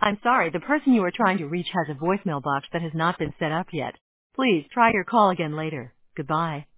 I'm sorry, the person you are trying to reach has a voicemail box that has not been set up yet. Please try your call again later. Goodbye.